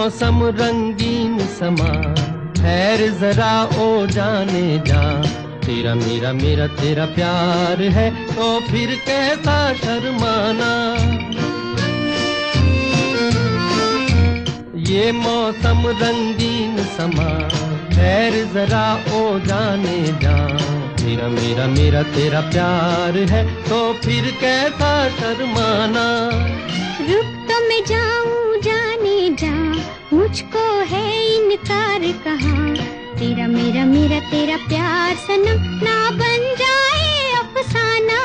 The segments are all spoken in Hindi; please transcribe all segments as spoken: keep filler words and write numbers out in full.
मौसम रंगीन समा, ठहर जरा ओ जाने जा। तेरा मेरा मेरा तेरा प्यार है तो फिर कैसा शर्माना। ये मौसम रंगीन समा, ठहर जरा ओ जाने जा। तेरा मेरा मेरा तेरा प्यार है तो फिर कैसा शर्माना। रुक तो मैं जाऊं जाने जा, मुझको है इनकार कहाँ। तेरा मेरा मेरा तेरा प्यार सनम ना बन जाए अफसाना।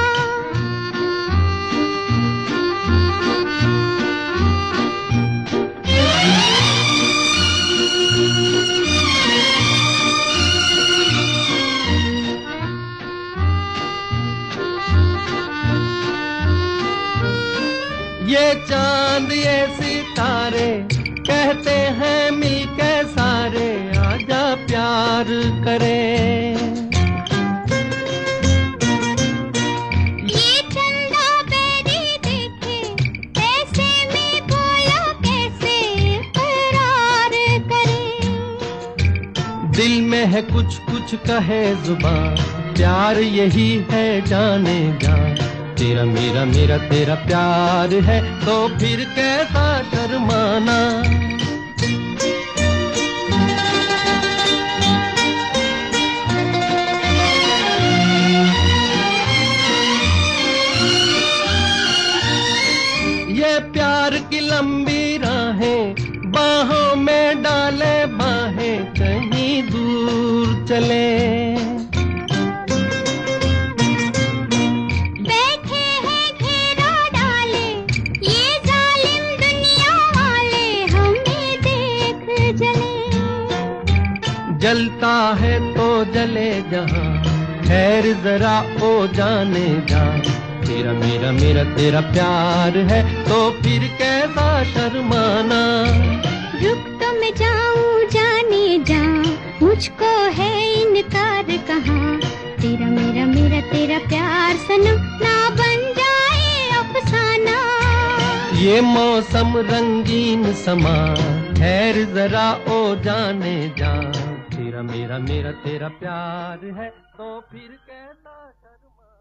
ये चांद ये सितारे कहते हैं मिलके सारे, आजा प्यार करें। ये चंदा बेरी देखे ऐसे में बोला कैसे करार करे। दिल में है कुछ कुछ कहे जुबान, प्यार यही है जाने जा। तेरा मेरा मेरा तेरा प्यार है तो फिर कैसा शर्माना। ये प्यार की लंबी राहें, बाहों में डाले बाहें, कहीं दूर चले। जलता है तो जले जहां, खैर जरा ओ जाने जा। तेरा मेरा मेरा तेरा प्यार है तो फिर कैसा शर्माना। रुक तो मैं जाऊं जाने जा, मुझको है इनकार कहाँ। तेरा मेरा मेरा तेरा प्यार सनम ना बन जाए अफसाना। ये मौसम रंगीन समा, खैर जरा ओ जाने जा। तेरा मेरा मेरा तेरा प्यार है तो फिर कैसा शर्मा।